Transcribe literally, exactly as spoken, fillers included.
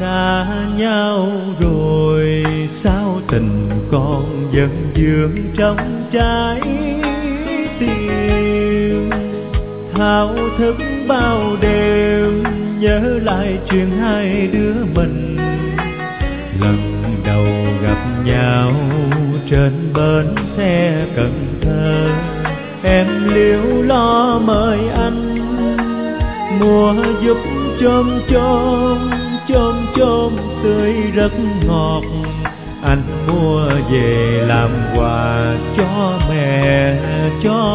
xa nhau rồi, sao tình còn vẫn vương trong trái tim. Thao thức bao đêm nhớ lại chuyện hai đứa mình, lần đầu gặp nhau trên bến xe Cần Thơ. Em liếu lo mời anh mua giúp chôm chôm, chôm chôm tươi rất ngọt. Anh mua về làm quà cho mẹ cho